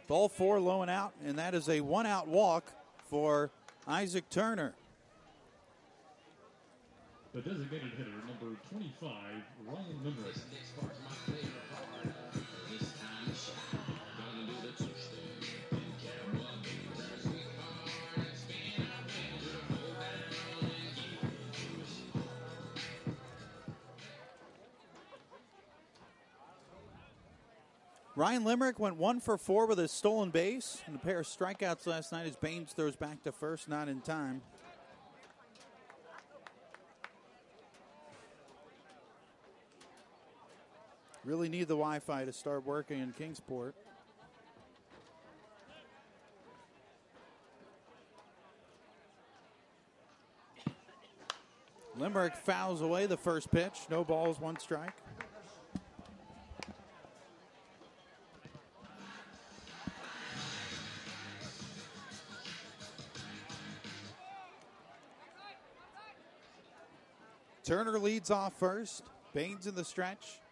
Ball 4 low and out, and that is a 1-out walk for Isaac Turner. The designated hitter, number 25, Ryan Limerick. Ryan Limerick went 1 for 4 with a stolen base and a pair of strikeouts last night as Baines throws back to first, not in time. Really need the Wi-Fi to start working in Kingsport. Limerick fouls away the first pitch. No balls, 1 strike. Turner leads off first. Baines in the stretch.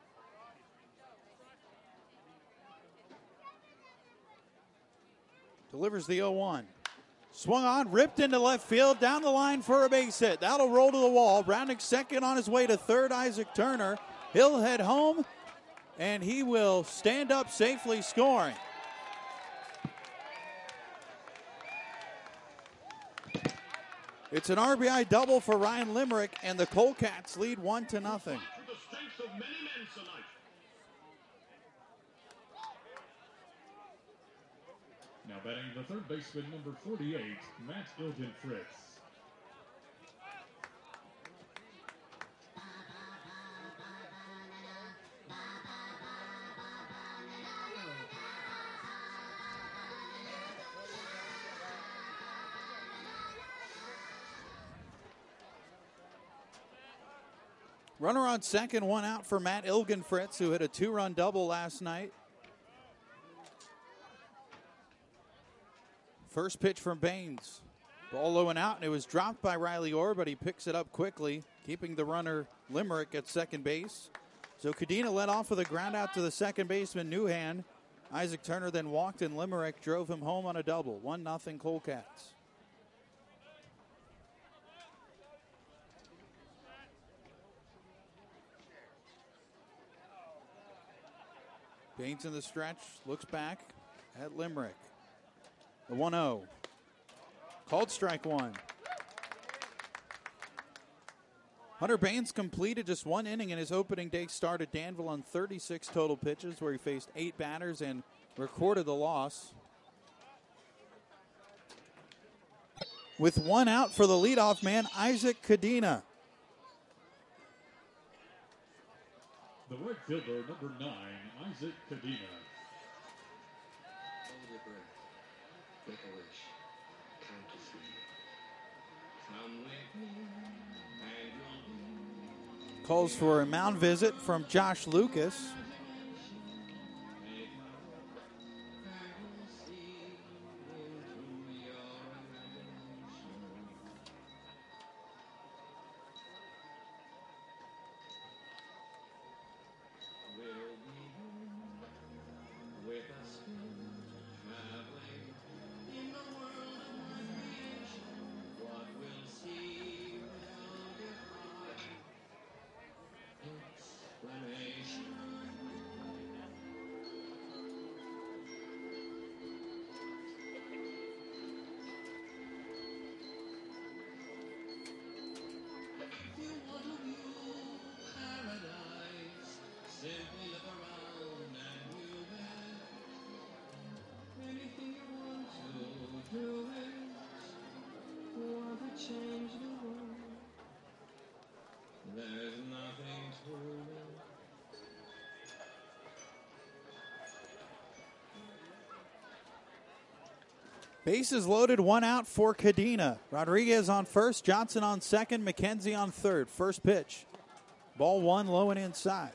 Delivers the 0-1. Swung on, ripped into left field, down the line for a base hit. That'll roll to the wall. Rounding second on his way to third, Isaac Turner. He'll head home, and he will stand up safely scoring. It's an RBI double for Ryan Limerick, and the Colecats lead 1-0. Now batting the third baseman, number 48, Matt Ilgen Fritz. Runner on second, 1 out for Matt Ilgen Fritz, who hit a 2-run double last night. First pitch from Baines. Ball low and out, and it was dropped by Riley Orr, but he picks it up quickly, keeping the runner Limerick at second base. So Cadena led off with a ground out to the second baseman, Newhand. Isaac Turner then walked, and Limerick drove him home on a double. 1-0 Colecats. Baines in the stretch, looks back at Limerick. The 1-0. Called strike 1. Hunter Baines completed just 1 inning in his opening day start at Danville on 36 total pitches, where he faced 8 batters and recorded the loss. With 1 out for the leadoff man, Isaac Cadena. The right fielder, number 9, Isaac Cadena. Hold your breath. Make a wish. Count to 3. Come with me, and you'll be. Calls for a mound visit from Josh Lucas. Bases loaded, 1 out for Cadena. Rodriguez on first, Johnson on second, McKenzie on third. First pitch. Ball 1, low and inside.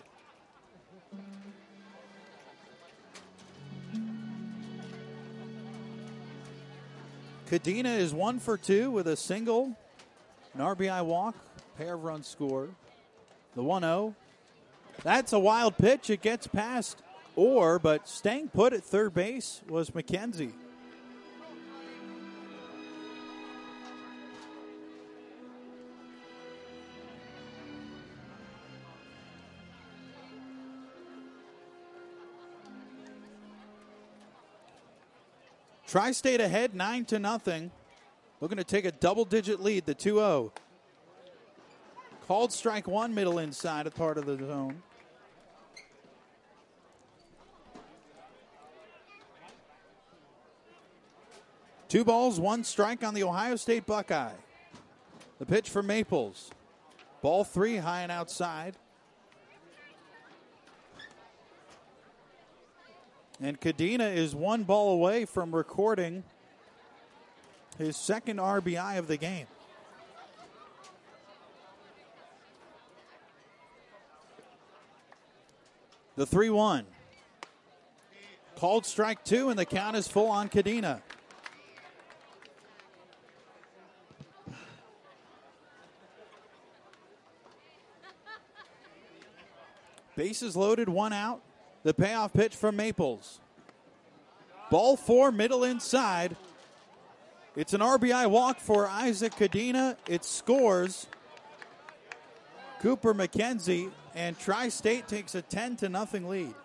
Cadena is 1 for 2 with a single, an RBI walk, pair of runs scored. The 1-0. That's a wild pitch. It gets past Orr, but staying put at third base was McKenzie. Tri-State ahead 9-0. Looking to take a double-digit lead, the 2-0. Called strike one, middle inside, a part of the zone. Two balls, one strike on the Ohio State Buckeye. The pitch for Maples. Ball three, high and outside. And Cadena is one ball away from recording his second RBI of the game. The 3-1. Called strike two, and the count is full on Cadena. Bases loaded, one out. The payoff pitch from Maples. Ball four, middle inside. It's an RBI walk for Isaac Cadena. It scores Cooper McKenzie, and Tri-State takes a 10-0 lead.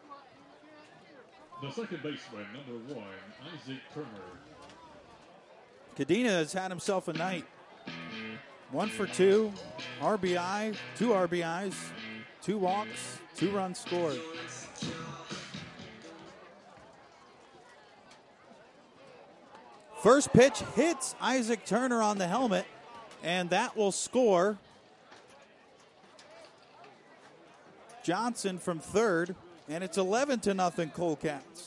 The second baseman, number 1, Isaac Turner. Cadena has had himself a night. 1 for 2, RBI, 2 RBIs, 2 walks, 2 runs scored. First pitch hits Isaac Turner on the helmet, and that will score Johnson from third, and it's 11-0 Coalcats.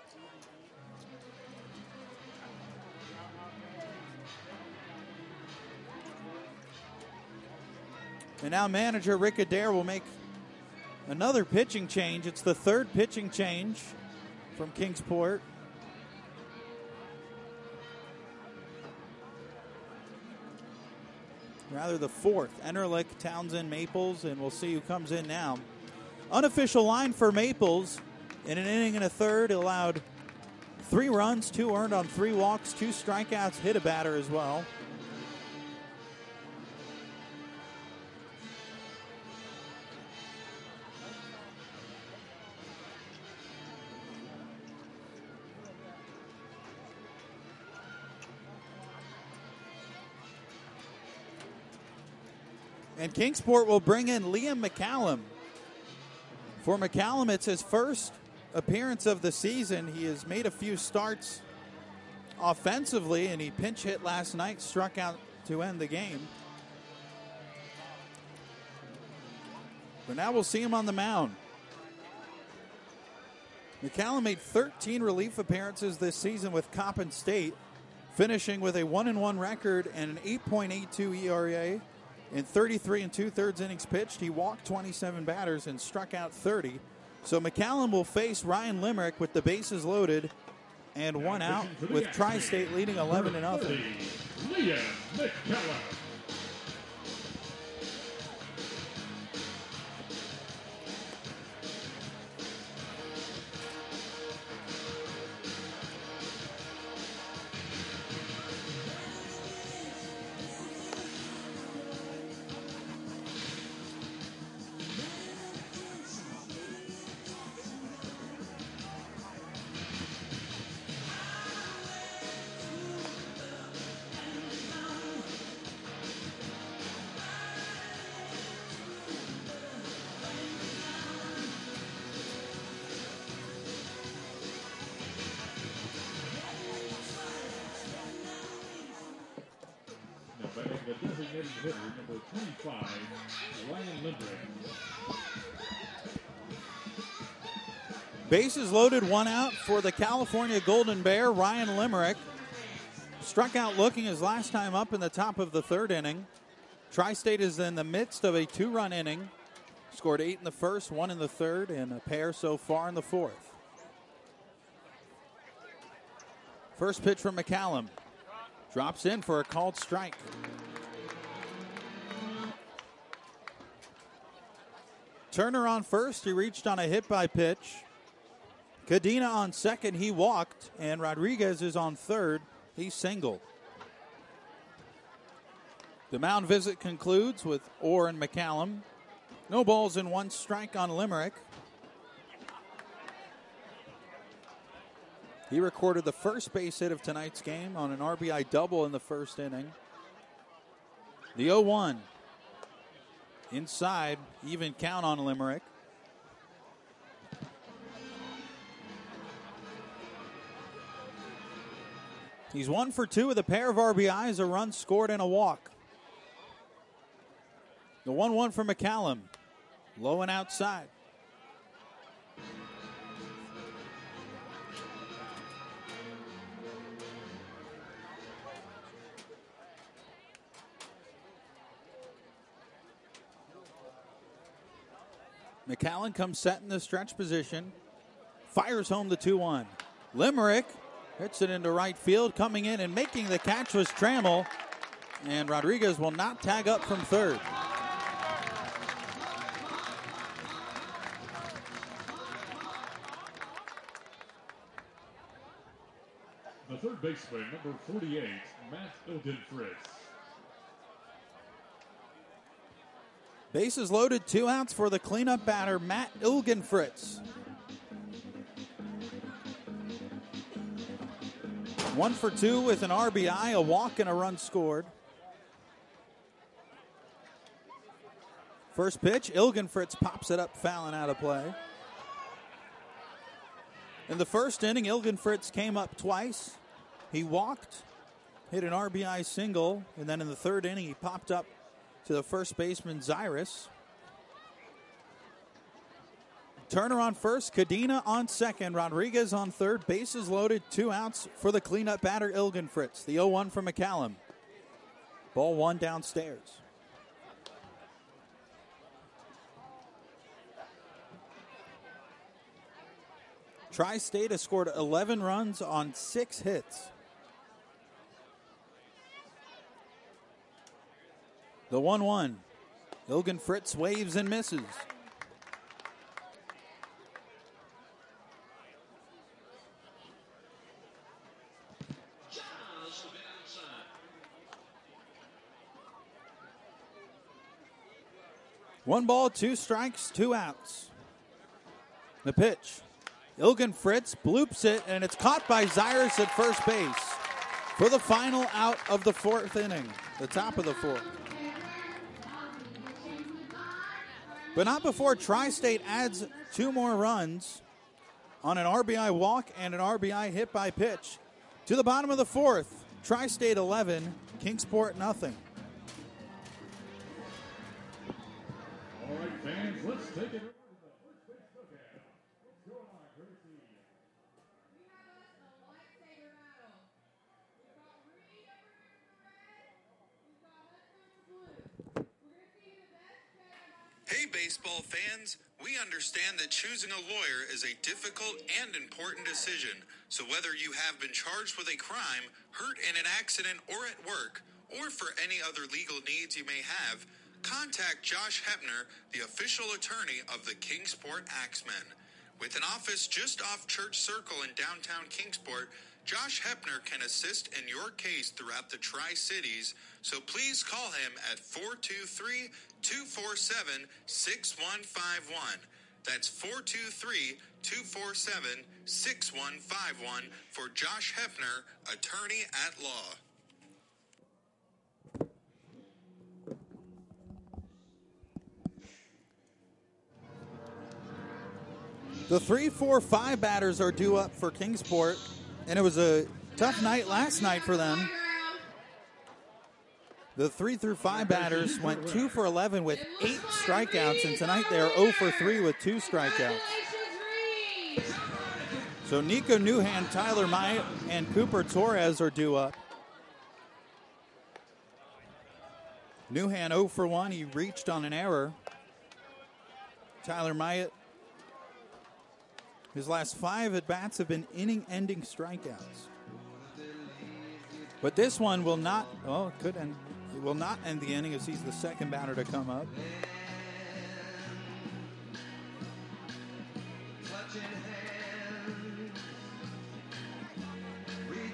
And now manager Rick Adair will make another pitching change. It's the third pitching change from Kingsport. Rather the fourth. Enterlich, Townsend, Maples, and we'll see who comes in now. Unofficial line for Maples. In an inning and a third, it allowed 3 runs, 2 earned on 3 walks, 2 strikeouts, hit a batter as well. And Kingsport will bring in Liam McCallum. For McCallum, it's his first appearance of the season. He has made a few starts offensively, and he pinch hit last night, struck out to end the game. But now we'll see him on the mound. McCallum made 13 relief appearances this season with Coppin State, finishing with a 1-1 record and an 8.82 ERA. In 33 2/3 innings pitched, he walked 27 batters and struck out 30. So McCallum will face Ryan Limerick with the bases loaded and 1 out, with Tri-State leading 11-0. Liam McCallum. The designated hitter, number 25, Ryan Limerick. Bases loaded, 1 out for the California Golden Bear. Ryan Limerick struck out looking his last time up in the top of the third inning. Tri-State is in the midst of a 2-run inning. Scored 8 in the first, 1 in the third, and a pair so far in the fourth. First pitch from McCallum. Drops in for a called strike. Turner on first. He reached on a hit by pitch. Cadena on second, he walked, and Rodriguez is on third. He singled. The mound visit concludes with Orr and McCallum. No balls and one strike on Limerick. He recorded the first base hit of tonight's game on an RBI double in the first inning. The 0-1. Inside, even count on Limerick. He's 1 for 2 with a pair of RBIs, a run scored, and a walk. The 1-1 for McCallum. Low and outside. McCallum comes set in the stretch position. Fires home the 2-1. Limerick hits it into right field. Coming in and making the catch was Trammell. And Rodriguez will not tag up from third. The third baseman, number 48, Matt Ilgenfritz. Bases loaded, 2 outs for the cleanup batter, Matt Ilgenfritz. 1 for 2 with an RBI, a walk, and a run scored. First pitch, Ilgenfritz pops it up, fouling out of play. In the first inning, Ilgenfritz came up twice. He walked, hit an RBI single, and then in the third inning, he popped up to the first baseman, Zyrus. Turner on first, Cadena on second, Rodriguez on third. Bases loaded, 2 outs for the cleanup batter, Ilgenfritz. The 0-1 for McCallum. Ball 1 downstairs. Tri-State has scored 11 runs on 6 hits. The 1-1. Ilgenfritz waves and misses. One ball, 2 strikes, 2 outs. The pitch. Ilgenfritz bloops it, and it's caught by Zyrus at first base for the final out of the 4th inning, the top of the 4th. But not before Tri-State adds 2 more runs on an RBI walk and an RBI hit by pitch. To the bottom of the 4th, Tri-State 11, Kingsport nothing. All right, fans, let's take it over to the first base dugout. What's going on, Gracie? Hey, baseball fans. We understand that choosing a lawyer is a difficult and important decision. So whether you have been charged with a crime, hurt in an accident or at work, or for any other legal needs you may have, contact Josh Hepner, the official attorney of the Kingsport Axemen. With an office just off Church Circle in downtown Kingsport, Josh Hepner can assist in your case throughout the Tri-Cities, so please call him at 423-247-6151. That's 423-247-6151 for Josh Hepner, attorney at law. The 3, 4, 5 batters are due up for Kingsport, and it was a tough night last night for them. The 3 through 5 batters went 2 for 11 with 8 strikeouts, and tonight they are 0 for 3 with 2 strikeouts. So Nico Newhand, Tyler Myatt, and Cooper Torres are due up. Newhand 0 for 1. He reached on an error. Tyler Myatt, his last 5 at-bats have been inning-ending strikeouts. But this one will not, it could end. It will not end the inning as he's the second batter to come up.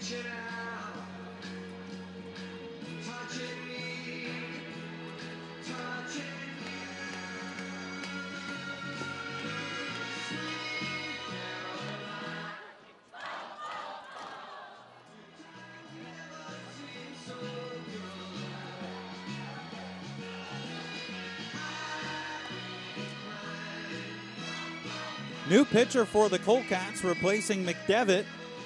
New pitcher for the Colcats, replacing McDevitt,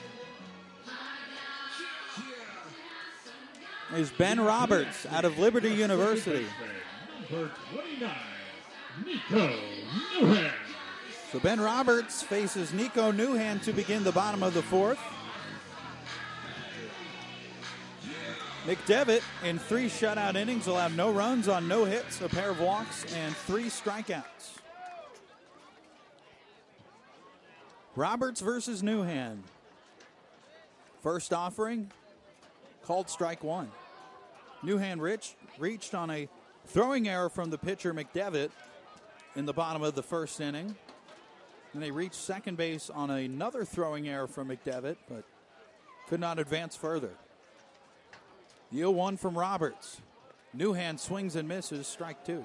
is Ben Roberts out of Liberty University. Number 29, Nico Newhand. So Ben Roberts faces Nico Newhand to begin the bottom of the fourth. McDevitt, in 3 shutout innings, allowed no runs on no hits, a pair of walks, and 3 strikeouts. Roberts versus Newhand. First offering, called strike 1. Newhand reached on a throwing error from the pitcher McDevitt in the bottom of the first inning. And they reached second base on another throwing error from McDevitt, but could not advance further. The 0-1 from Roberts. Newhand swings and misses, strike 2.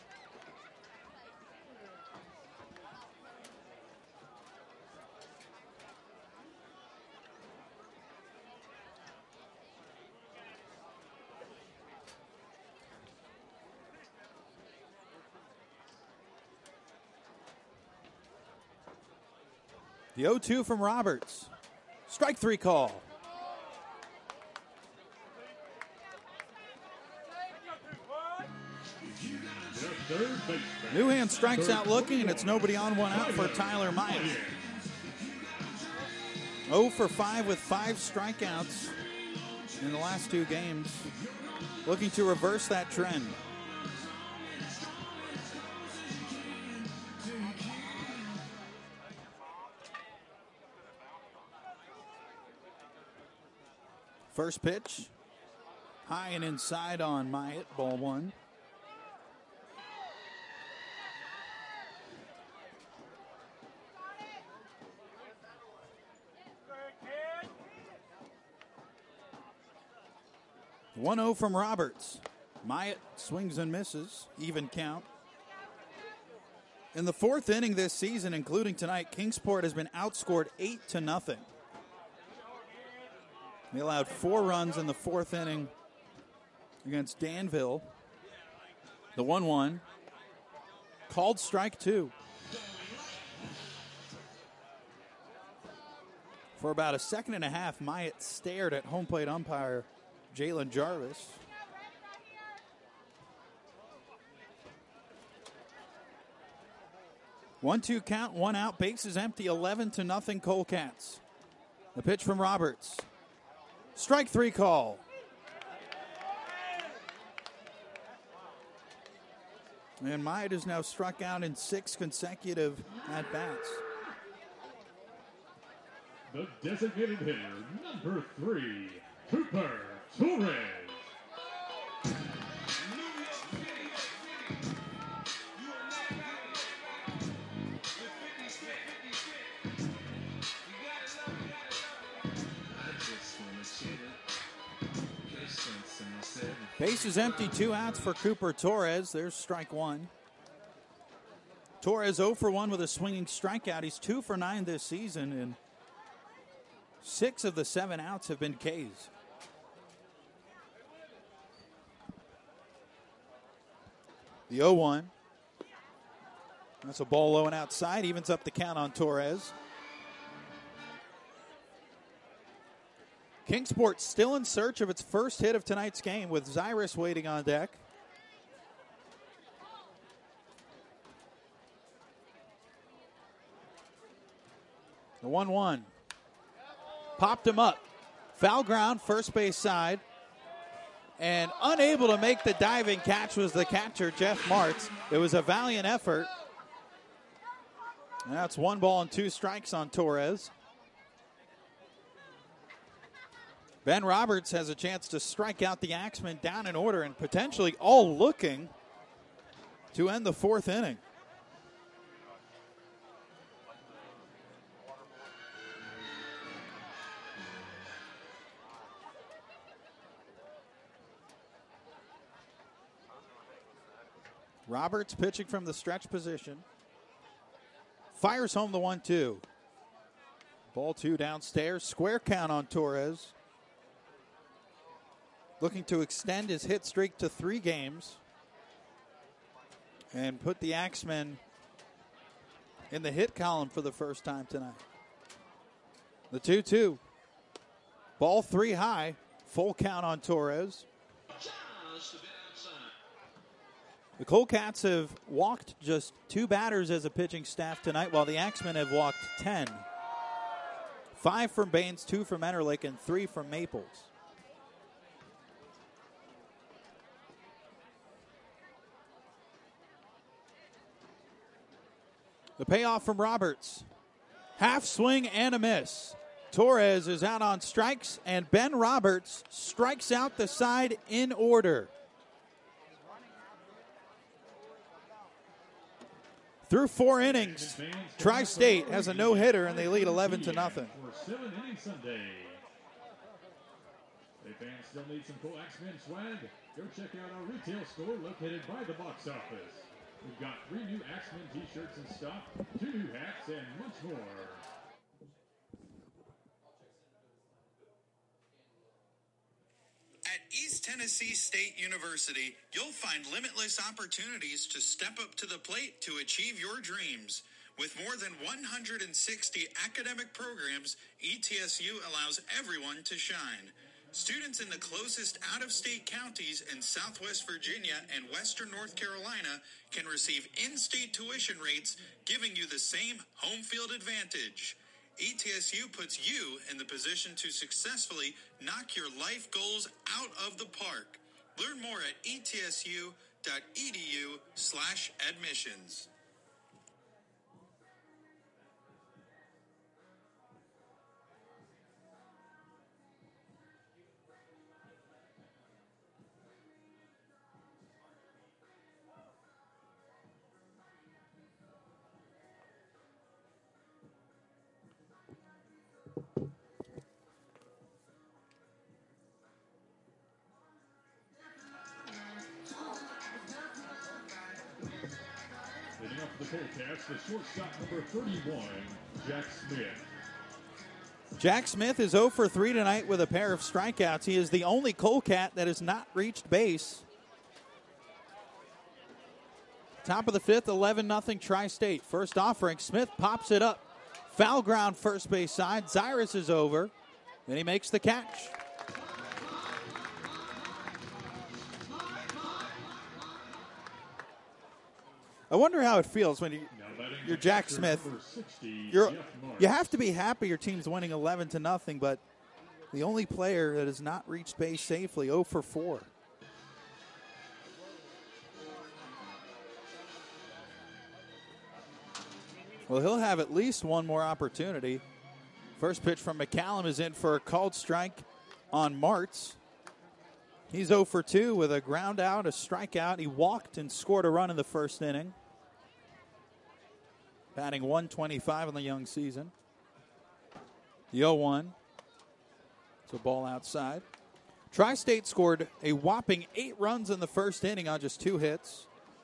The 0-2 from Roberts. Strike 3 call. Newhand strikes out looking, and it's nobody on, 1 out for Tyler Myatt. 0 for 5 with 5 strikeouts in the last 2 games. Looking to reverse that trend. First pitch, high and inside on Myatt, ball 1. The 1-0 from Roberts. Myatt swings and misses, even count. In the 4th inning this season, including tonight, Kingsport has been outscored 8-0. They allowed 4 runs in the 4th inning against Danville. The 1-1. Called strike 2. For about a second and a half, Myatt stared at home plate umpire Jalen Jarvis. One-two count, 1 out, bases empty, 11-0 Colcats. The pitch from Roberts. Strike 3 call. And Myatt is now struck out in 6 consecutive at-bats. The designated hitter, number 3, Cooper Torres. Base is empty, 2 outs for Cooper Torres. There's strike 1. Torres 0 for 1 with a swinging strikeout. He's 2 for 9 this season, and 6 of the 7 outs have been Ks. The 0-1. That's a ball low and outside. Evens up the count on Torres. Kingsport still in search of its first hit of tonight's game with Zyrus waiting on deck. The 1-1. Popped him up. Foul ground, first base side. And unable to make the diving catch was the catcher, Jeff Martz. It was a valiant effort. And that's 1 ball and 2 strikes on Torres. Ben Roberts has a chance to strike out the Axemen down in order and potentially all looking to end the 4th inning. Roberts pitching from the stretch position. Fires home the 1-2. Ball 2 downstairs. Square count on Torres. Looking to extend his hit streak to 3 games. And put the Axemen in the hit column for the first time tonight. The 2-2. Ball 3 high. Full count on Torres. The Coldcats have walked just 2 batters as a pitching staff tonight, while the Axemen have walked 10. 5 from Baines, 2 from Enterlake, and 3 from Maples. The payoff from Roberts. Half swing and a miss. Torres is out on strikes, and Ben Roberts strikes out the side in order. Through 4 innings, Tri-State has a no-hitter, and they lead 11-0. For 7-inning Sunday. Hey, fans still need some cool Axemen swag? Go check out our retail store located by the box office. We've got 3 new Axemen t-shirts in stock, 2 new hats, and much more. At East Tennessee State University, you'll find limitless opportunities to step up to the plate to achieve your dreams. With more than 160 academic programs, ETSU allows everyone to shine. Students in the closest out-of-state counties in Southwest Virginia and Western North Carolina can receive in-state tuition rates, giving you the same home field advantage. ETSU puts you in the position to successfully knock your life goals out of the park. Learn more at etsu.edu/admissions. Leading up to the Coldcats, the shortstop number 31, Jack Smith. Jack Smith is 0 for 3 tonight with a pair of strikeouts. He is the only Coldcat that has not reached base. Top of the 5th, 11-0 Tri-State. First offering, Smith pops it up. Foul ground first base side. Zyrus is over. Then he makes the catch. I wonder how it feels when you're Jack Smith. You have to be happy your team's winning 11-0, but the only player that has not reached base safely, 0 for 4. Well, he'll have at least one more opportunity. First pitch from McCallum is in for a called strike on Martz. He's 0 for 2 with a ground out, a strikeout. He walked and scored a run in the first inning. Batting .125 in the young season. The 0-1. It's a ball outside. Tri-State scored a whopping 8 runs in the first inning on just 2 hits.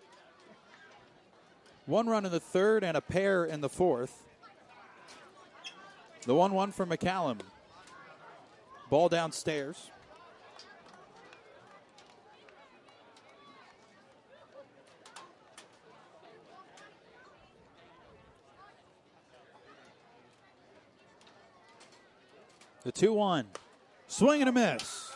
1 run in the third and a pair in the fourth. The 1-1 for McCallum. Ball downstairs. The 2-1. Swing and a miss.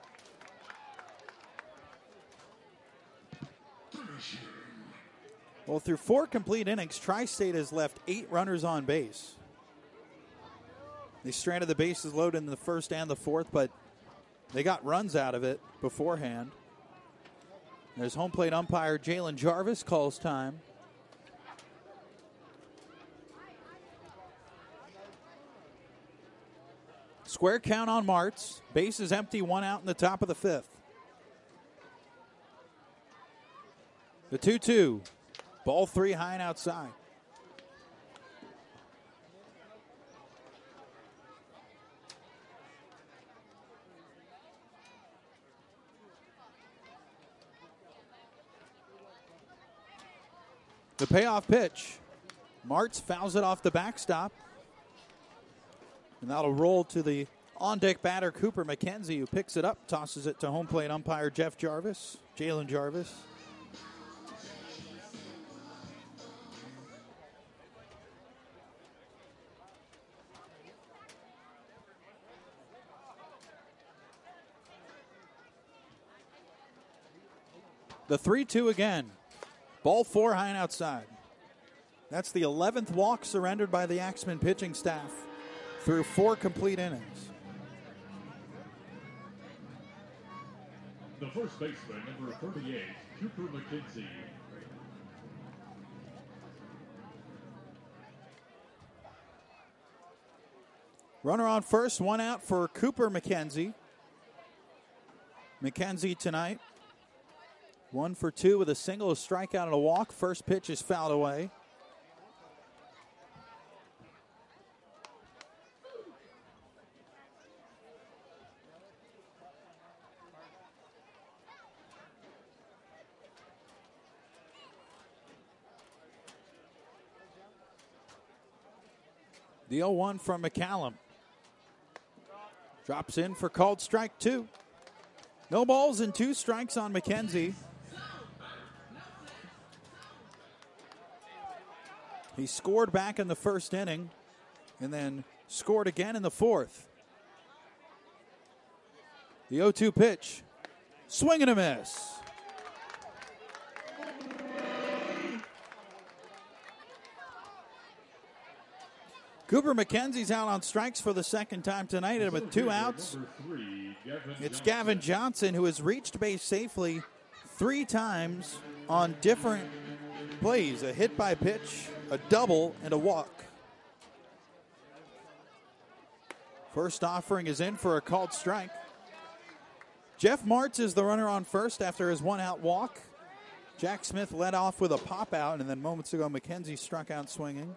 Well, through 4 complete innings, Tri-State has left 8 runners on base. They stranded the bases loaded in the first and the fourth, but they got runs out of it beforehand. There's home plate umpire Jalen Jarvis calls time. Square count on Martz. Base is empty, 1 out in the top of the 5th. The 2-2. Ball 3 high and outside. The payoff pitch. Martz fouls it off the backstop. And that'll roll to the on-deck batter, Cooper McKenzie, who picks it up, tosses it to home plate umpire Jalen Jarvis. The 3-2 again. Ball 4 high and outside. That's the 11th walk surrendered by the Axemen pitching staff through 4 complete innings. The first baseman, number 38, Cooper McKenzie. Runner on first, 1 out for Cooper McKenzie. McKenzie tonight, 1 for 2 with a single, a strikeout, and a walk. First pitch is fouled away. The 0-1 from McCallum. Drops in for called strike 2. No balls and 2 strikes on McKenzie. He scored back in the first inning and then scored again in the 4th. The 0-2 pitch. Swing and a miss. Cooper McKenzie's out on strikes for the second time tonight, and with 2 outs, it's Gavin Johnson, who has reached base safely 3 times on different plays. A hit by pitch, a double, and a walk. First offering is in for a called strike. Jeff Martz is the runner on first after his 1-out walk. Jack Smith led off with a pop-out, and then moments ago McKenzie struck out swinging.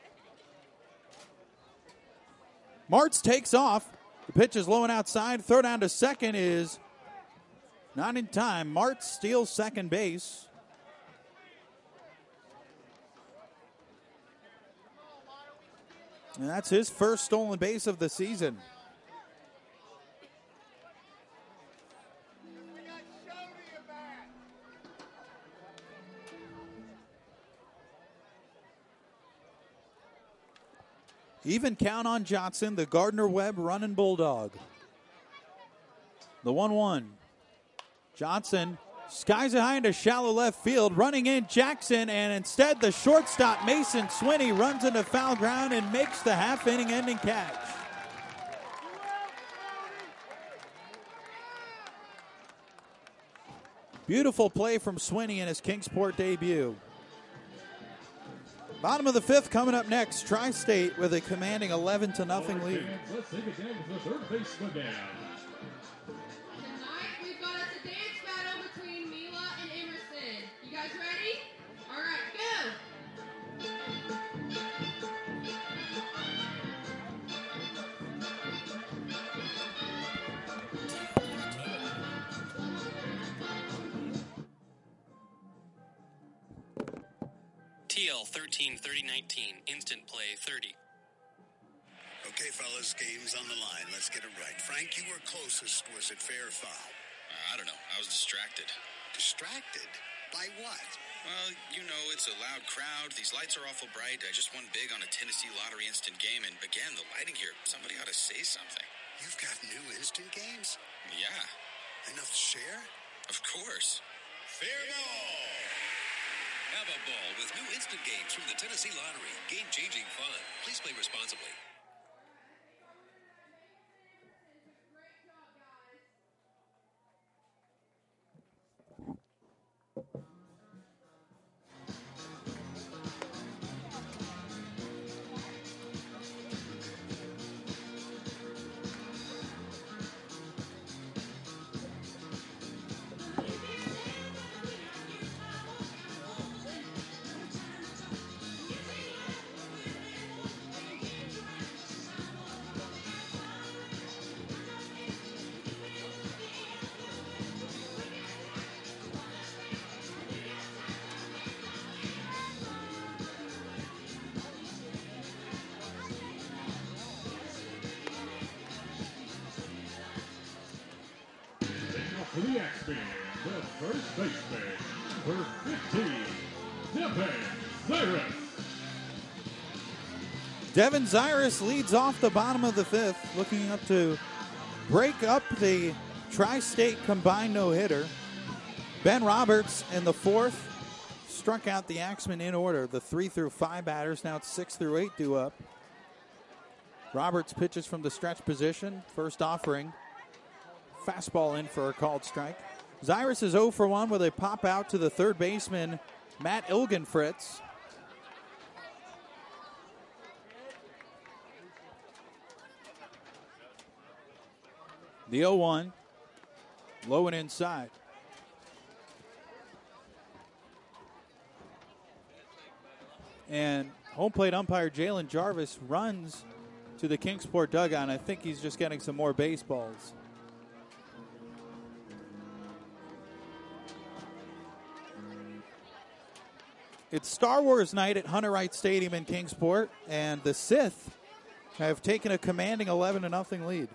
Martz takes off. The pitch is low and outside. Throw down to second is not in time. Martz steals second base. And that's his first stolen base of the season. Even count on Johnson, the Gardner-Webb running Bulldog. The 1-1. Johnson skies it high into shallow left field. Running in Jackson, and instead the shortstop Mason Swinney runs into foul ground and makes the half-inning ending catch. Beautiful play from Swinney in his Kingsport debut. Bottom of the 5th coming up next. Tri-State with a commanding 11-0 lead. Let's take it down to the third baseman down. Tonight we've got us a dance battle between Mila and Emerson. You guys ready? All right, go! TL 13-30-19, instant play 30. Okay, fellas, game's on the line. Let's get it right. Frank, you were closest. Was it fair or foul? I don't know. I was distracted. Distracted? By what? Well, you know, it's a loud crowd. These lights are awful bright. I just won big on a Tennessee Lottery instant game. And again, the lighting here, somebody ought to say something. You've got new instant games? Yeah, Enough to share? of course. Fair ball! Have a ball with new instant games from the Tennessee Lottery. Game-changing fun. Please play responsibly. the Axemen, the first baseman, number 15, Devin Cyrus. Devin Cyrus leads off the bottom of the fifth, looking up to break up the Tri-State combined no-hitter. Ben Roberts in the fourth struck out the Axemen in order. The 3 through 5 batters, now it's 6 through 8 due up. Roberts pitches from the stretch position, first offering. Fastball in for a called strike. Cyrus is 0 for 1 with a pop out to the third baseman, Matt Ilgenfritz. The 0-1, low and inside. And home plate umpire Jalen Jarvis runs to the Kingsport dugout, and I think he's just getting some more baseballs. It's Star Wars night at Hunter Wright Stadium in Kingsport, and the Sith have taken a commanding 11-0 lead.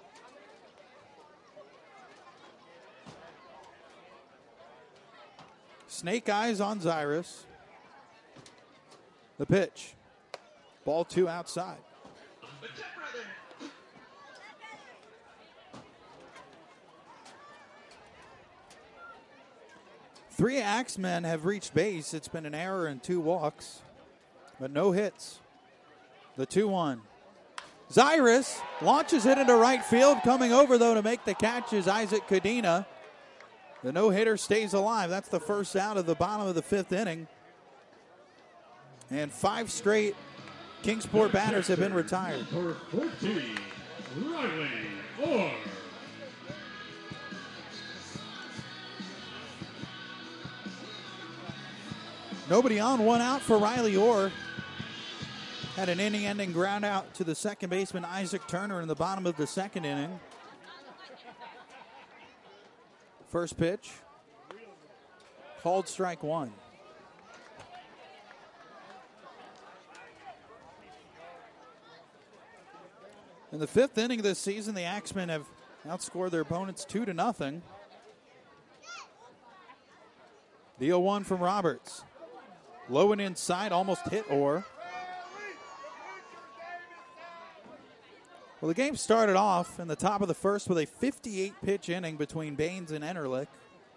Snake eyes on Cyrus. The pitch. Ball 2 outside. Three Axemen have reached base. It's been an error and 2 walks, but no hits. The 2-1. Cyrus launches it into right field. Coming over, though, to make the catch is Isaac Cadena. The no-hitter stays alive. That's the first out of the bottom of the 5th inning. And 5 straight Kingsport batters have been retired. Number 14, Riley Orr. Nobody on, 1 out for Riley Orr. Had an inning-ending ground out to the second baseman Isaac Turner in the bottom of the 2nd inning. First pitch, called strike 1. In the 5th inning of this season, the Axemen have outscored their opponents 2-0. The 0-1 from Roberts. Low and inside, almost hit Orr. Well, the game started off in the top of the first with a 58-pitch inning between Baines and Ennerlich.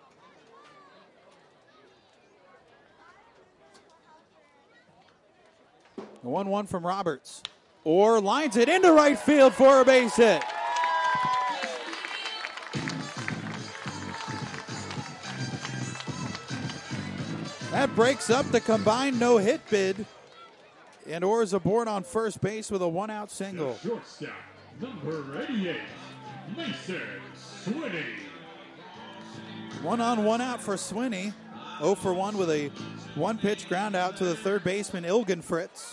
The 1-1 from Roberts. Orr lines it into right field for a base hit. That breaks up the combined no-hit bid. And Orr is aboard on first base with a 1-out single. The shortstop, number 88, Mason Swinney. 1 on, 1 out for Swinney. 0 for 1 with a 1-pitch ground out to the third baseman, Ilgenfritz.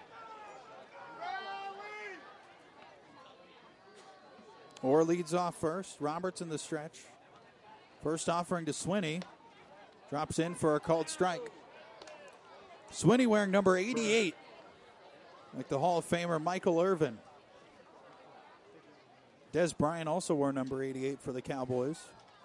Orr leads off first. Roberts in the stretch. First offering to Swinney. Drops in for a called strike. Swinney wearing number 88, like the Hall of Famer Michael Irvin. Des Bryant also wore number 88 for the Cowboys.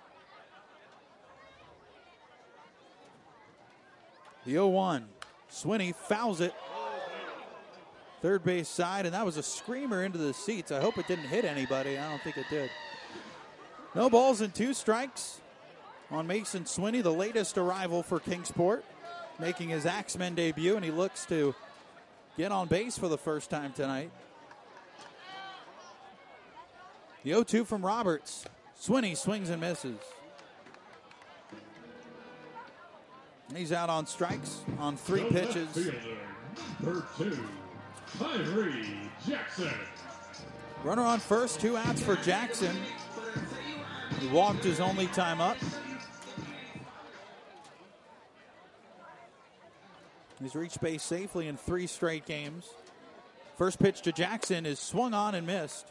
The 0-1. Swinney fouls it. Third base side, and that was a screamer into the seats. I hope it didn't hit anybody. I don't think it did. No balls and 2 strikes on Mason Swinney, the latest arrival for Kingsport, making his Axemen debut, and he looks to get on base for the first time tonight. The 0-2 from Roberts. Swinney swings and misses. He's out on strikes on 3 pitches. Number 2, Tyree Jackson. Runner on first, 2 outs for Jackson. He walked his only time up. He's reached base safely in 3 straight games. First pitch to Jackson is swung on and missed.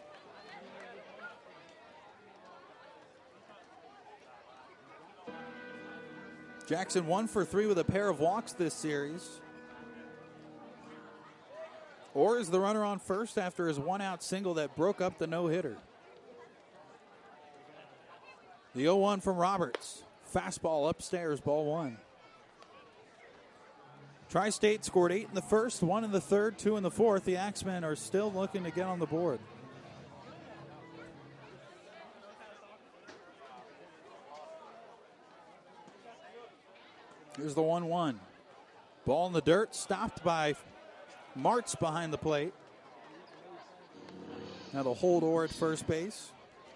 Jackson 1 for 3 with a pair of walks this series. Orr is the runner on first after his 1-out single that broke up the no-hitter. The 0-1 from Roberts. Fastball upstairs, ball one. Tri-State scored 8 in the first, 1 in the third, 2 in the fourth. The Axemen are still looking to get on the board. Here's the 1-1. Ball in the dirt, stopped by Martz behind the plate. Now the hold Orr at first base.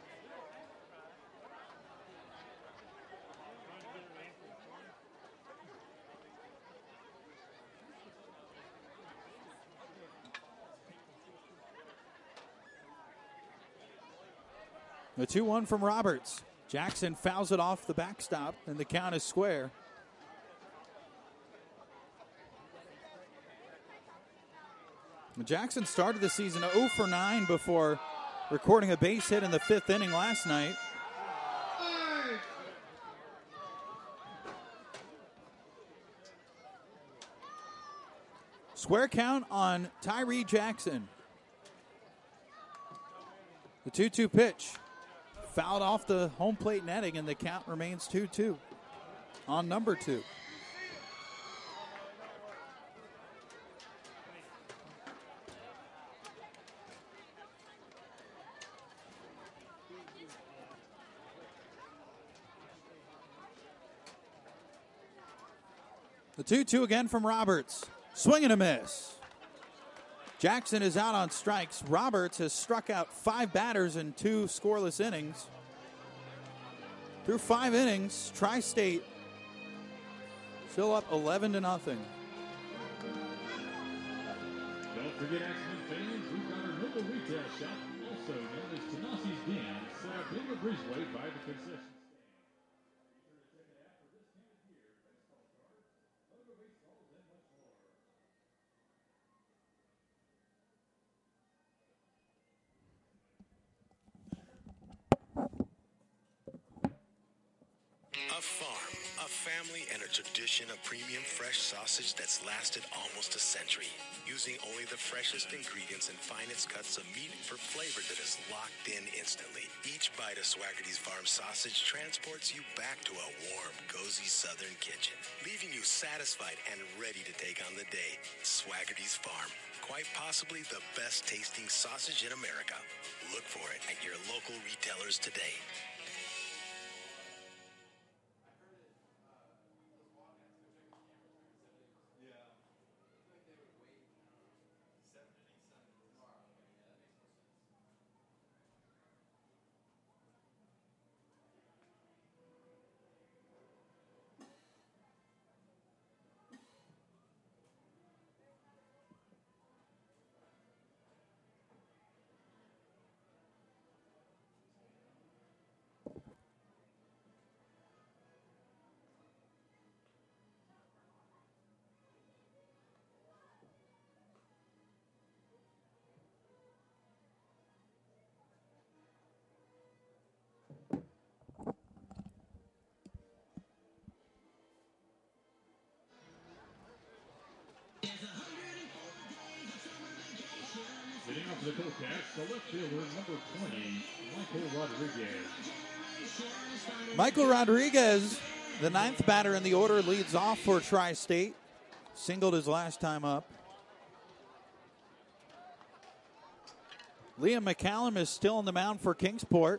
The 2-1 from Roberts. Jackson fouls it off the backstop, and the count is square. Jackson started the season 0 for 9 before recording a base hit in the 5th inning last night. Square count on Tyree Jackson. The 2-2 pitch. Fouled off the home plate netting, and the count remains 2-2 on number 2. The 2-2 again from Roberts. Swing and a miss. Jackson is out on strikes. Roberts has struck out 5 batters in 2 scoreless innings. Through 5 innings, Tri-State still up 11-0. Don't forget, Axemen fans, we've got our local retail shop, also known as Tanassi's Den, set up in the breezeway by the concession. A farm, a family, and a tradition of premium fresh sausage that's lasted almost a century. Using only the freshest ingredients and finest cuts of meat for flavor that is locked in instantly. Each bite of Swaggerty's Farm sausage transports you back to a warm, cozy southern kitchen, leaving you satisfied and ready to take on the day. Swaggerty's Farm, quite possibly the best tasting sausage in America. Look for it at your local retailers today. Hitting off the Colcats, the left fielder, number 20, Michael Rodriguez. Michael Rodriguez, the 9th batter in the order, leads off for Tri-State. Singled his last time up. Liam McCallum is still on the mound for Kingsport.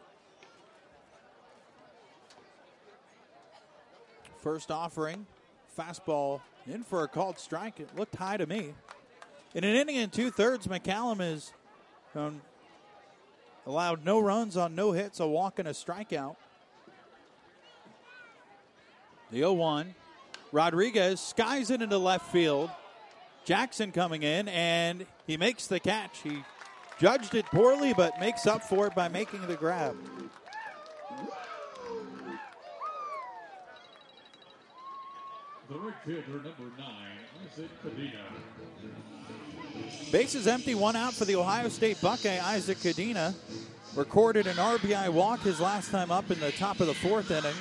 First offering, fastball in for a called strike. It looked high to me. In an inning and 2/3, McCallum has allowed no runs on no hits, a walk and a strikeout. The 0-1. Rodriguez skies it into left field. Jackson coming in, and he makes the catch. He judged it poorly, but makes up for it by making the grab. The right fielder, number 9, Isaac Cadena. Bases empty, 1 out for the Ohio State Buckeye. Isaac Cadena recorded an RBI walk his last time up in the top of the 4th inning.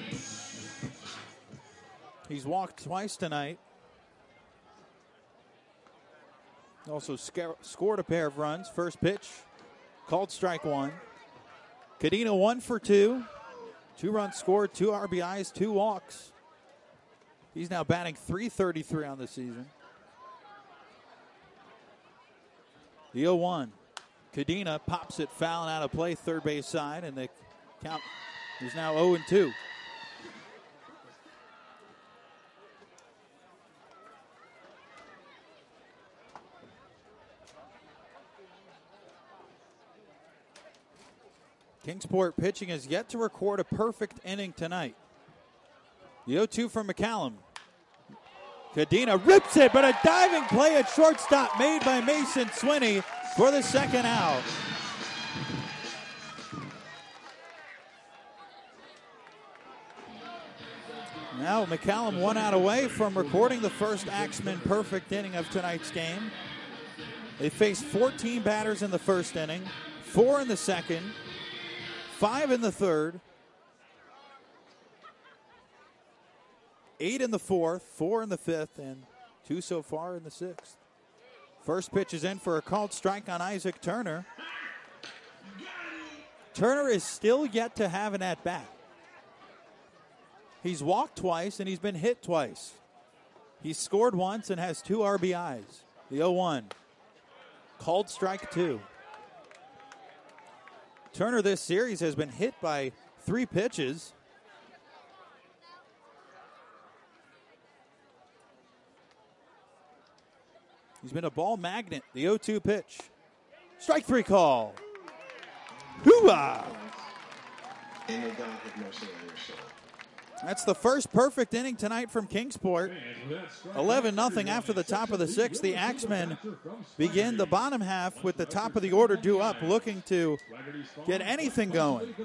He's walked twice tonight. Also scored a pair of runs. First pitch, called strike 1. Cadena 1 for 2. 2 runs scored, 2 RBIs, 2 walks. He's now batting .333 on the season. The 0-1. Cadena pops it foul and out of play, third base side, and the count is now 0-2. Kingsport pitching has yet to record a perfect inning tonight. The 0-2 from McCallum. Cadena rips it, but a diving play at shortstop made by Mason Swinney for the second out. Now McCallum 1 out away from recording the first Axemen perfect inning of tonight's game. They faced 14 batters in the first inning, 4 in the second, 5 in the third, 8 in the fourth, 4 in the fifth, and 2 so far in the sixth. First pitch is in for a called strike on Isaac Turner. Turner is still yet to have an at-bat. He's walked twice and he's been hit twice. He's scored once and has 2 RBIs. The 0-1. Called strike 2. Turner this series has been hit by 3 pitches. He's been a ball magnet. The 0-2 pitch. Strike 3 call. Hoo-ah! And may God have mercy on your soul. That's the first perfect inning tonight from Kingsport. 11-0 after the top of the sixth. The Axemen begin the bottom half with the top of the order due up, looking to get anything going.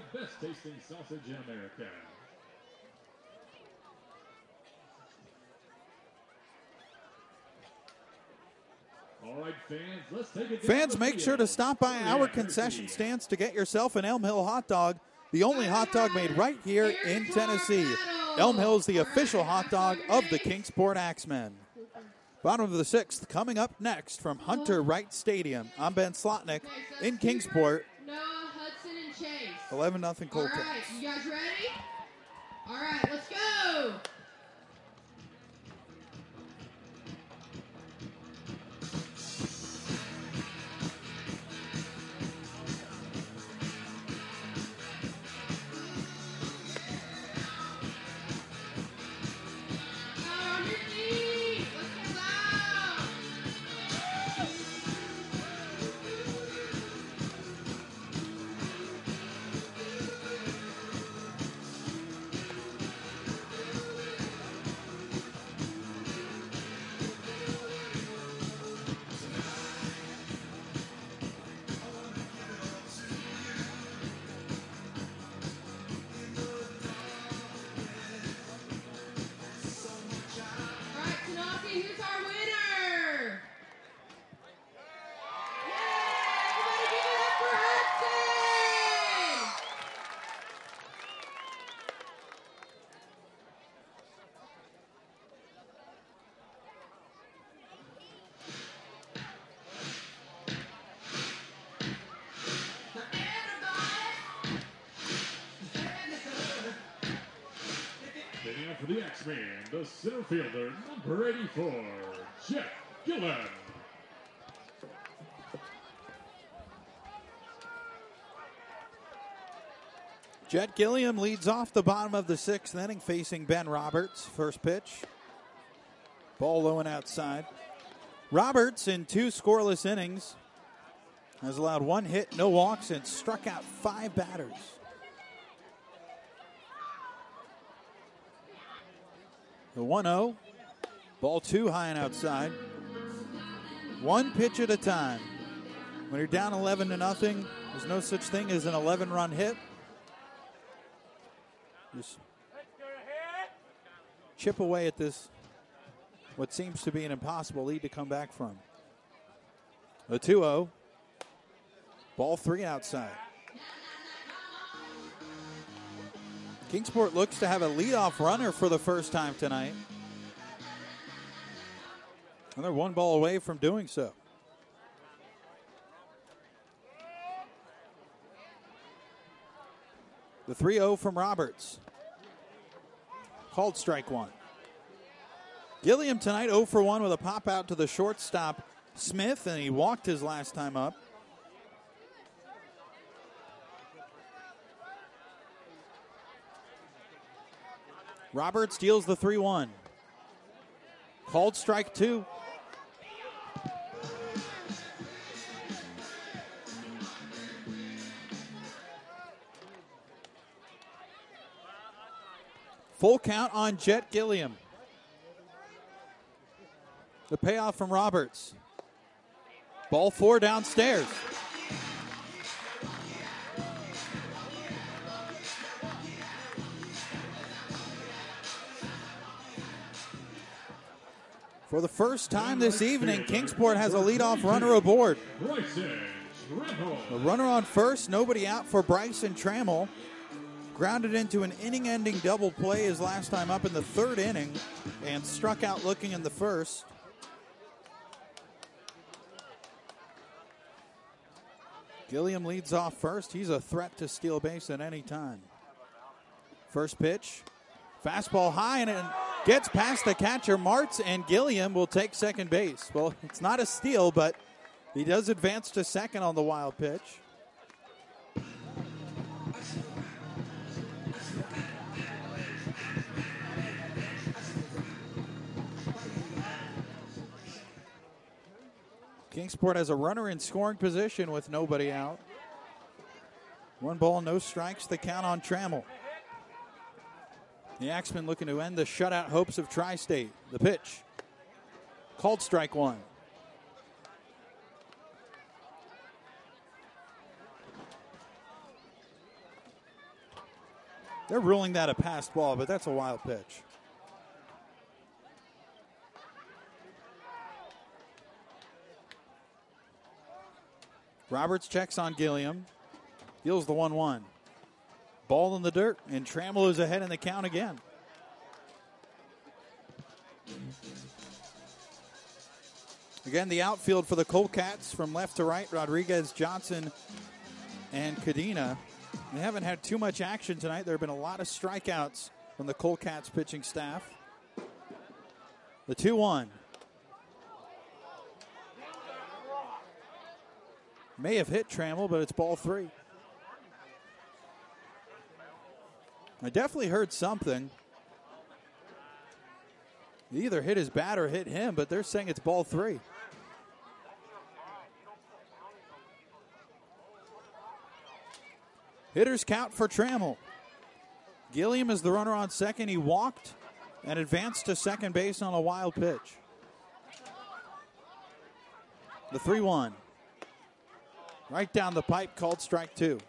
All right, fans, Fans, make sure to stop by our concession stands to get yourself an Elm Hill hot dog, the only hot dog made right here in Tennessee. Elm Hill is the official hot dog of the Kingsport Axemen. Bottom of the sixth, coming up next from Hunter Wright Stadium. I'm Ben Slotnick in Kingsport. Noah, Hudson, and Chase. 11-0 Colts. All right, you guys ready? All right, let's go. On your feet. Let's get loud. All right, Tanasi, who's our winner? Yay! Everybody give it up for Hudson! Getting up for the X-Men, the center fielder, number 84, Jeff Gillen. Jet Gilliam leads off the bottom of the sixth inning, facing Ben Roberts. First pitch. Ball low and outside. Roberts, in 2 scoreless innings, has allowed 1 hit, no walks, and struck out 5 batters. The 1-0. Ball 2 high and outside. 1 pitch at a time. When you're down 11-0, there's no such thing as an 11-run hit. Just chip away at this, what seems to be an impossible lead to come back from. The 2-0. Ball 3 outside. Kingsport looks to have a leadoff runner for the first time tonight. And they're 1 ball away from doing so. The 3-0 from Roberts. Called strike one. Gilliam tonight 0 for 1 with a pop out to the shortstop Smith, and he walked his last time up. Roberts deals the 3-1. Called strike two. Full count on Jet Gilliam. The payoff from Roberts. Ball 4 downstairs. For the first time this evening, Kingsport has a leadoff runner aboard. The runner on first, nobody out for Bryson Trammell. Grounded into an inning-ending double play his last time up in the third inning and struck out looking in the first. Gilliam leads off first. He's a threat to steal base at any time. First pitch, fastball high, and it gets past the catcher, Martz, and Gilliam will take second base. Well, it's not a steal, but he does advance to second on the wild pitch. Kingsport has a runner in scoring position with nobody out. 1 ball, no strikes, the count on Trammell. The Axemen looking to end the shutout hopes of Tri-State. The pitch. Called strike one. They're ruling that a passed ball, but that's a wild pitch. Roberts checks on Gilliam. Deals the 1-1. Ball in the dirt, and Trammell is ahead in the count again. Again, the outfield for the Colcats from left to right, Rodriguez, Johnson, and Cadena. They haven't had too much action tonight. There have been a lot of strikeouts from the Colcats pitching staff. The 2-1. May have hit Trammell, but it's ball 3. I definitely heard something. He either hit his bat or hit him, but they're saying it's ball 3. Hitters count for Trammell. Gilliam is the runner on second. He walked and advanced to second base on a wild pitch. The 3-1. Right down the pipe, called strike 2.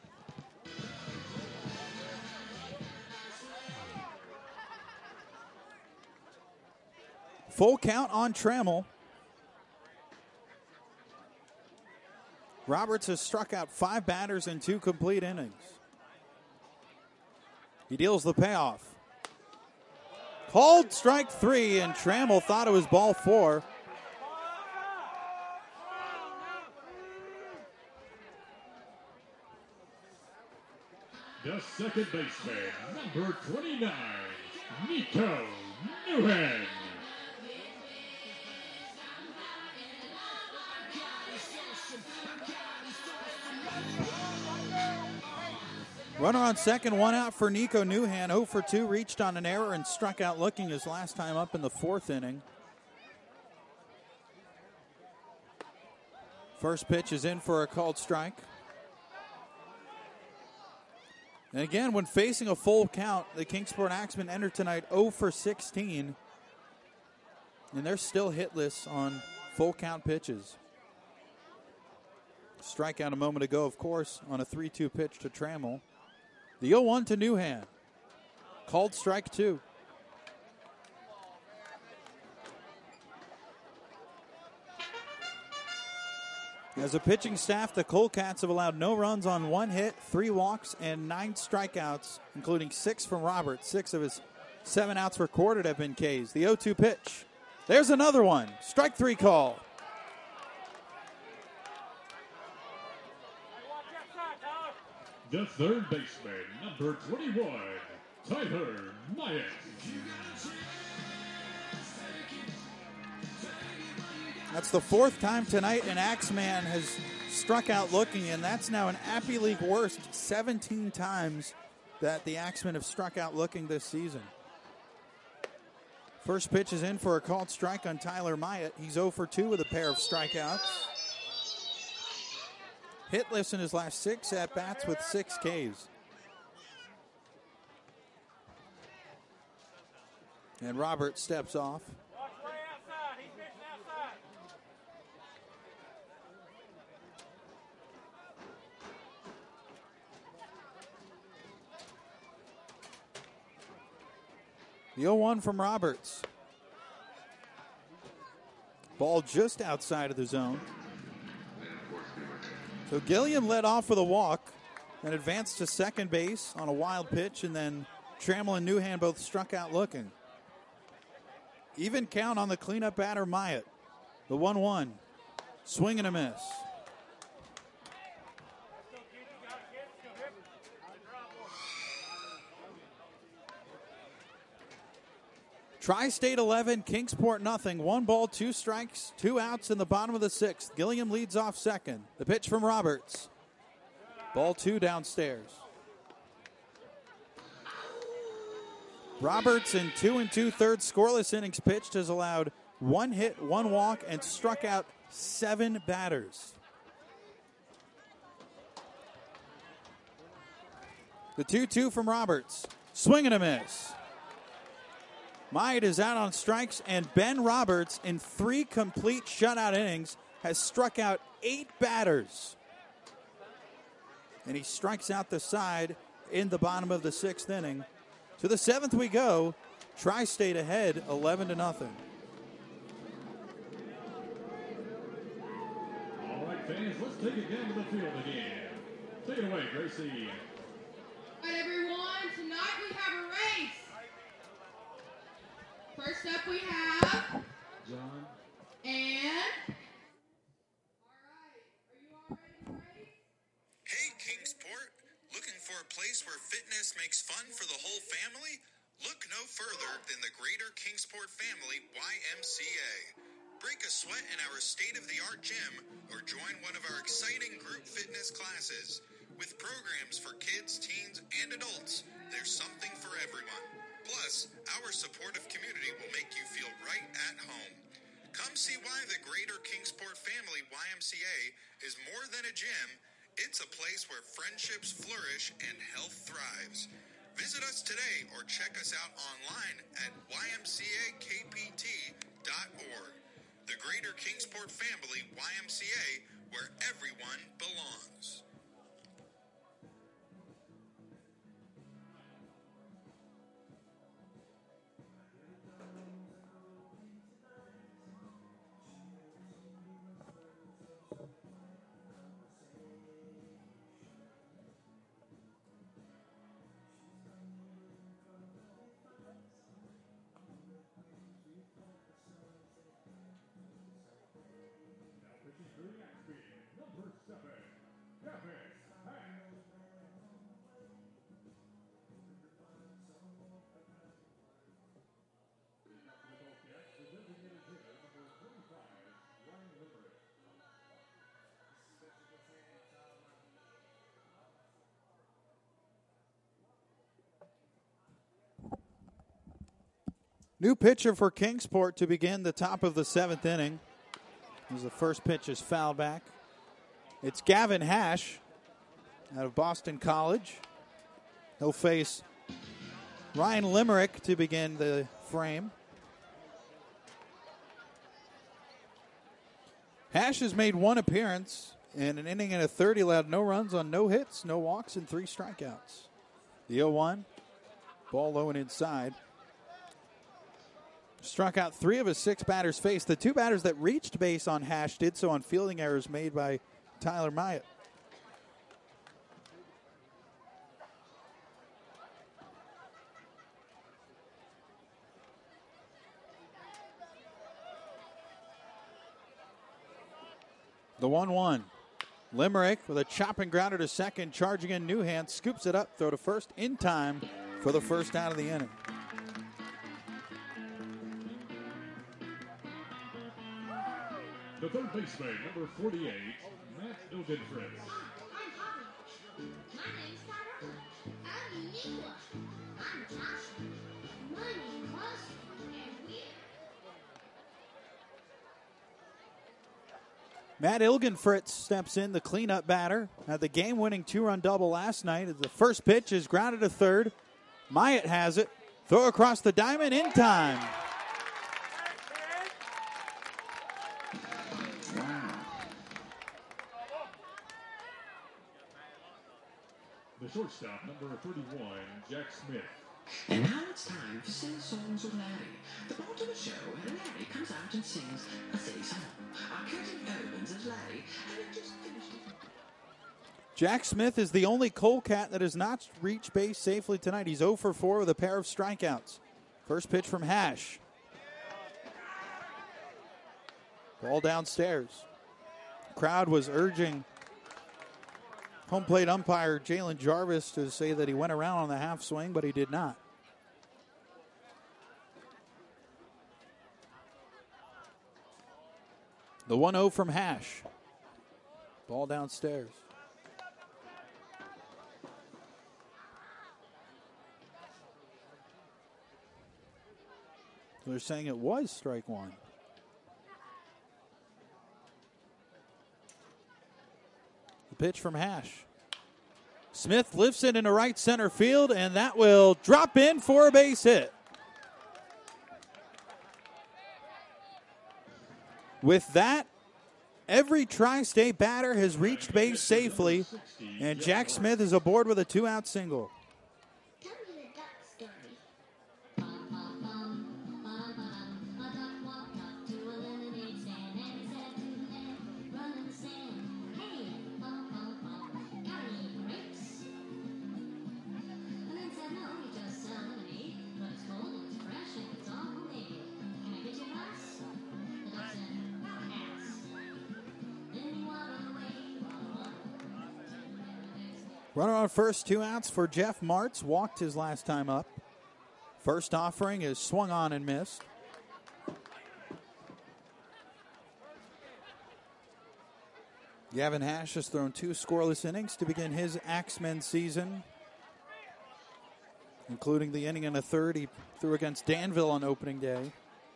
Full count on Trammell. Roberts has struck out 5 batters in 2 complete innings. He deals the payoff. Called strike 3, and Trammell thought it was ball 4. The second baseman, number 29, Nico Newhan. Runner on second, 1 out for Nico Newhan. 0 for 2, reached on an error and struck out looking his last time up in the 4th inning. First pitch is in for a called strike. And again, when facing a full count, the Kingsport Axemen entered tonight 0 for 16. And they're still hitless on full count pitches. Strikeout a moment ago, of course, on a 3-2 pitch to Trammell. The 0-1 to Newhan. Called strike 2. As a pitching staff, the Colcats have allowed no runs on 1 hit, 3 walks, and 9 strikeouts, including 6 from Roberts. 6 of his 7 outs recorded have been Ks. The 0-2 pitch. There's another one. Strike 3 call. The the third baseman, number 21, Tyler Myatt. That's the fourth time tonight an Axeman has struck out looking, and that's now an Appy League worst 17 times that the Axemen have struck out looking this season. First pitch is in for a called strike on Tyler Myatt. He's 0 for 2 with a pair of strikeouts. Hitless in his last 6 at-bats with 6 Ks. And Robert steps off. The 0-1 from Roberts. Ball just outside of the zone. So Gilliam led off with a walk and advanced to second base on a wild pitch, and then Trammell and Newhand both struck out looking. Even count on the cleanup batter, Myatt. The 1-1. Swing and a miss. Tri-State 11, Kingsport nothing. 1 ball, 2 strikes, 2 outs in the bottom of the 6th. Gilliam leads off second. The pitch from Roberts. Ball 2 downstairs. Roberts in 2 2/3 scoreless innings pitched has allowed 1 hit, 1 walk, and struck out 7 batters. The 2-2 from Roberts. Swing and a miss. Myatt is out on strikes, and Ben Roberts, in 3 complete shutout innings, has struck out 8 batters. And he strikes out the side in the bottom of the 6th inning. To the 7th we go. Tri-State ahead, 11-0. All right, fans, let's take it down to the field again. Take it away, Gracie. All right, everyone, tonight we have a race. First up we have John. and all right, are you all ready to race? Hey, Kingsport. Looking for a place where fitness makes fun for the whole family? Look no further than the Greater Kingsport Family YMCA. Break a sweat in our state-of-the-art gym or join one of our exciting group fitness classes. With programs for kids, teens, and adults, there's something for everyone. Plus, our supportive community will make you feel right at home. Come see why the Greater Kingsport Family YMCA is more than a gym. It's a place where friendships flourish and health thrives. Visit us today or check us out online at ymcakpt.org. The Greater Kingsport Family YMCA, where everyone belongs. Number 7, Gavin Hatch. New pitcher for Kingsport to begin the top of the 7th inning. As the first pitch is fouled back. It's Gavin Hash out of Boston College. He'll face Ryan Limerick to begin the frame. Hash has made 1 appearance in an inning and a third. He allowed no runs on no hits, no walks, and 3 strikeouts. The 0-1, ball low and inside. Struck out 3 of his 6 batters faced. The 2 batters that reached base on Hash did so on fielding errors made by Tyler Myatt. The 1-1. Limerick with a chopping grounder to second, charging in Newhand, scoops it up, throw to first in time for the first out of the inning. The third baseman, number 48, Matt Ilgenfritz. I'm Holly. My name's Tyler. I'm Nicola. I'm Josh. My name was and we're. Matt Ilgenfritz steps in, the cleanup batter. Had the game-winning two-run double last night. The first pitch is grounded to third. Myatt has it. Throw across the diamond in time. The shortstop, number 31, Jack Smith. And now it's time for Sing Songs with Larry. The part of the show where Larry comes out and sings a silly song. Our curtain opens as Larry, and it just finished it. Jack Smith is the only Colecat that has not reached base safely tonight. He's 0 for 4 with a pair of strikeouts. First pitch from Hash. Ball downstairs. Crowd was urging home plate umpire Jalen Jarvis to say that he went around on the half swing, but he did not. The 1-0 from Hash. Ball downstairs. They're saying it was strike one. The pitch from Hash. Smith lifts it into right center field, and that will drop in for a base hit. With that, every Tri-State batter has reached base safely, and Jack Smith is aboard with a two-out single. Tell me the duck story. Runner on first, two outs for Jeff Martz. Walked his last time up. First offering is swung on and missed. Gavin Hash has thrown 2 scoreless innings to begin his Axemen season, including the inning and a third he threw against Danville on opening day.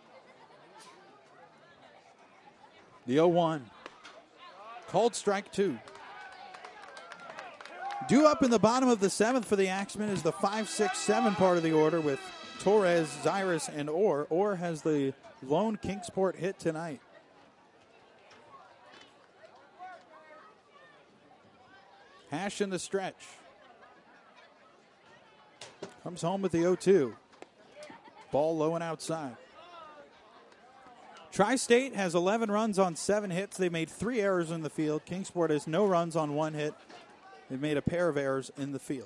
The 0-1. Called strike 2. Due up in the bottom of the 7th for the Axemen is the 5, 6, 7 part of the order with Torres, Zyrus, and Orr. Orr has the lone Kingsport hit tonight. Hash in the stretch. Comes home with the 0-2. Ball low and outside. Tri-State has 11 runs on 7 hits. They made 3 errors in the field. Kingsport has no runs on 1 hit. They've made a pair of errors in the field.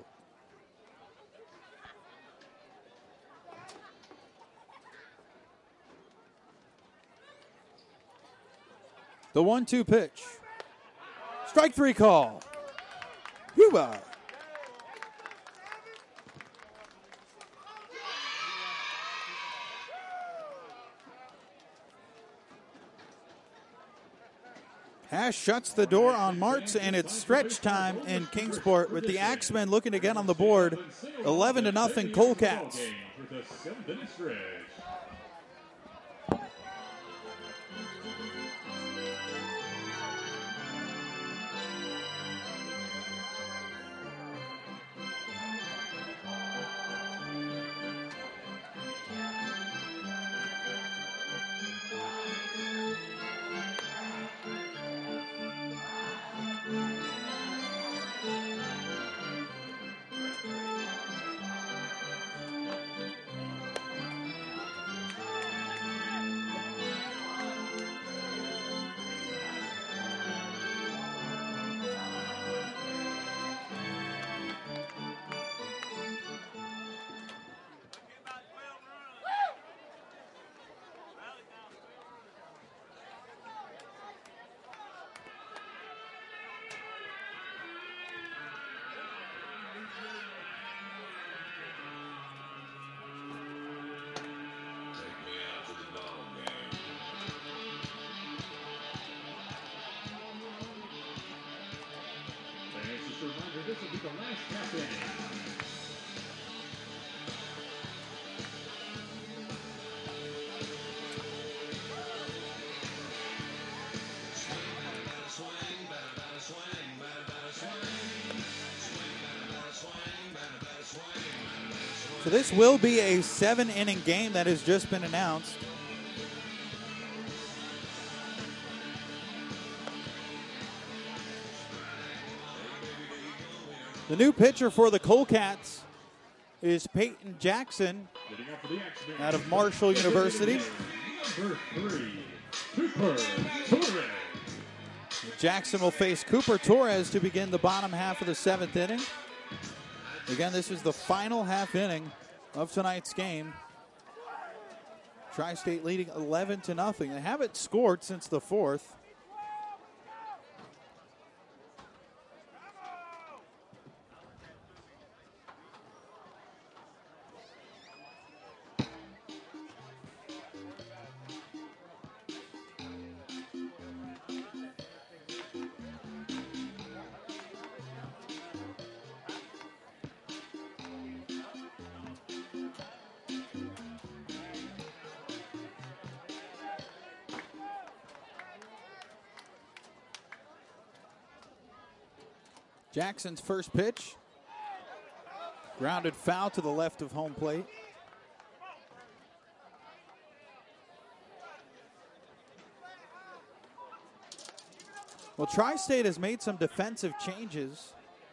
The 1-2 pitch. Strike 3 call. Yuba. Hash shuts the door on Martz, and it's stretch time in Kingsport with the Axemen looking to get on the board. 11-0 Colecats. For the 7th inning stretch. will be the last half inning. So this will be a 7-inning game that has just been announced. The new pitcher for the Colecats is Peyton Jackson Leading off for the X-Men. out of Marshall University. Number 3, Cooper Torres. Jackson will face Cooper Torres to begin the bottom half of the 7th inning. Again, this is the final half inning of tonight's game. Tri-State leading 11-0. They haven't scored since the 4th. Jackson's first pitch. Grounded foul to the left of home plate. Well, Tri-State has made some defensive changes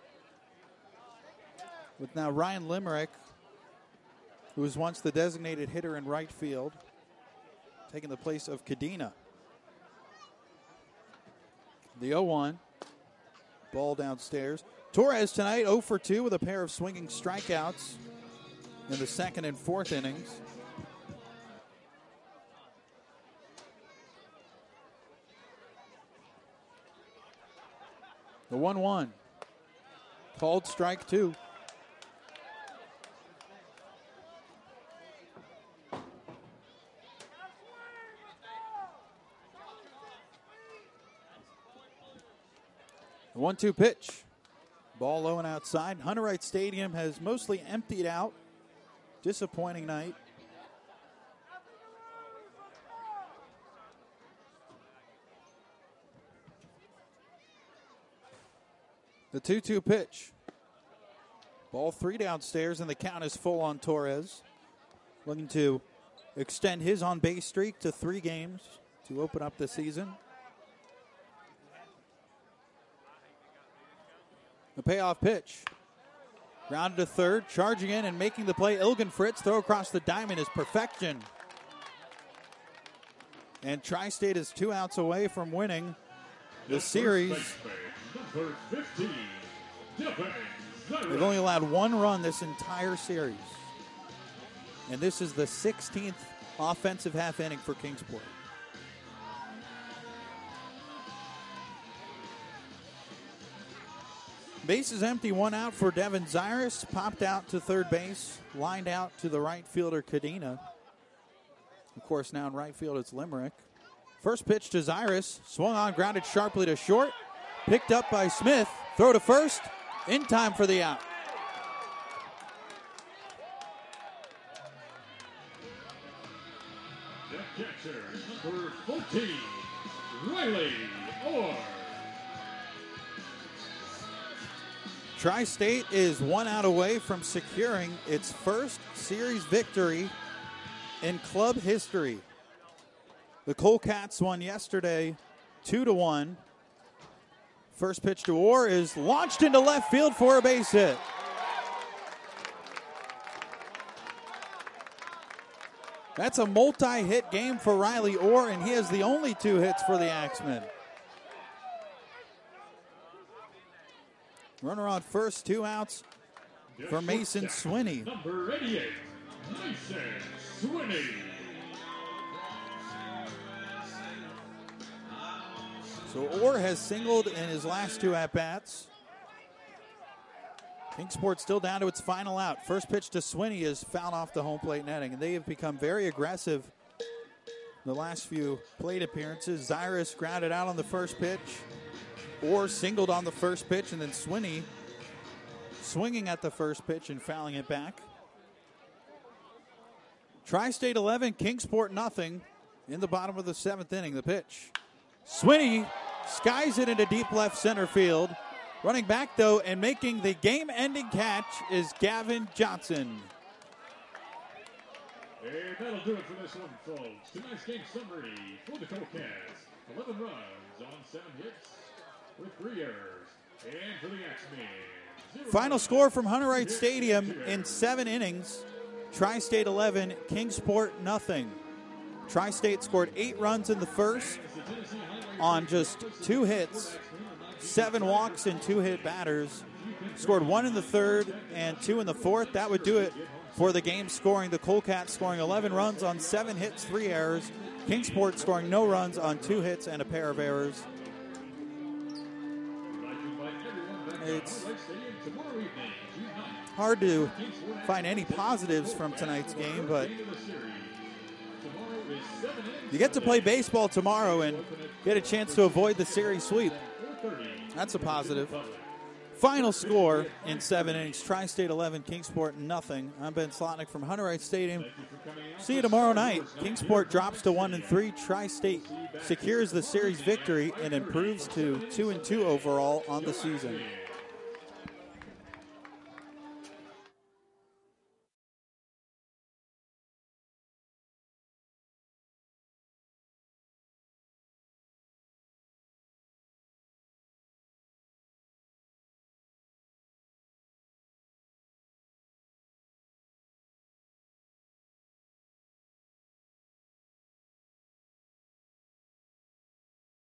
with now Ryan Limerick, who was once the designated hitter in right field, taking the place of Cadena. The 0-1. Ball downstairs. Torres tonight 0 for 2 with a pair of swinging strikeouts in the 2nd and 4th innings. The 1-1. Called strike 2. The 1-2 pitch. Ball low and outside. Hunter Wright Stadium has mostly emptied out. Disappointing night. The 2-2 pitch. Ball 3 downstairs, and the count is full on Torres. Looking to extend his on-base streak to 3 games to open up the season. The payoff pitch. Grounded to third, charging in and making the play. Ilgen Fritz, throw across the diamond is perfection. And Tri-State is 2 outs away from winning the series. Number 15, Devin Zyra. They've only allowed 1 run this entire series. And this is the 16th offensive half inning for Kingsport. Base is empty, 1 out for Devin Zyrus. Popped out to third base, lined out to the right fielder, Cadena. Of course, now in right field, it's Limerick. First pitch to Zyrus, swung on, grounded sharply to short. Picked up by Smith, throw to first, in time for the out. The catcher, number 14, Riley Orr. Tri-State is 1 out away from securing its first series victory in club history. The Colecats won yesterday 2-1. First pitch to Orr is launched into left field for a base hit. That's a multi-hit game for Riley Orr, and he has the only 2 hits for the Axemen. Runner on first, 2 outs for Mason Swinney. Number 88, Mason Swinney. So Orr has singled in his last 2 at-bats. Kingsport still down to its final out. First pitch to Swinney is fouled off the home plate netting, and they have become very aggressive the last few plate appearances. Zyrus grounded out on the first pitch. Orr singled on the first pitch, and then Swinney swinging at the first pitch and fouling it back. Tri-State 11, Kingsport nothing. In the bottom of the 7th inning, the pitch. Swinney skies it into deep left center field. Running back, though, and making the game-ending catch is Gavin Johnson. And that'll do it for this one, folks. Tonight's game summary for the Colcats. 11 runs on 7 hits with 3 errors. And for the Axemen, 0 Final runs. score from Hunter Wright Stadium in 7 innings. Tri-State 11, Kingsport nothing. Tri-State scored 8 runs in the first on just 2 hits, 7 walks and 2 hit batters. Scored 1 in the third and 2 in the fourth. That would do it for the game scoring. The Colcats scoring 11 runs on 7 hits, 3 errors. Kingsport scoring no runs on 2 hits and a pair of errors. It's hard to find any positives from tonight's game, but you get to play baseball tomorrow and get a chance to avoid the series sweep. That's a positive. Final score in 7 innings, Tri-State 11, Kingsport nothing. I'm Ben Slotnick from Hunter Wright Stadium. See you tomorrow night. Kingsport drops to 1-3. Tri-State secures the series victory and improves to 2-2 overall on the season.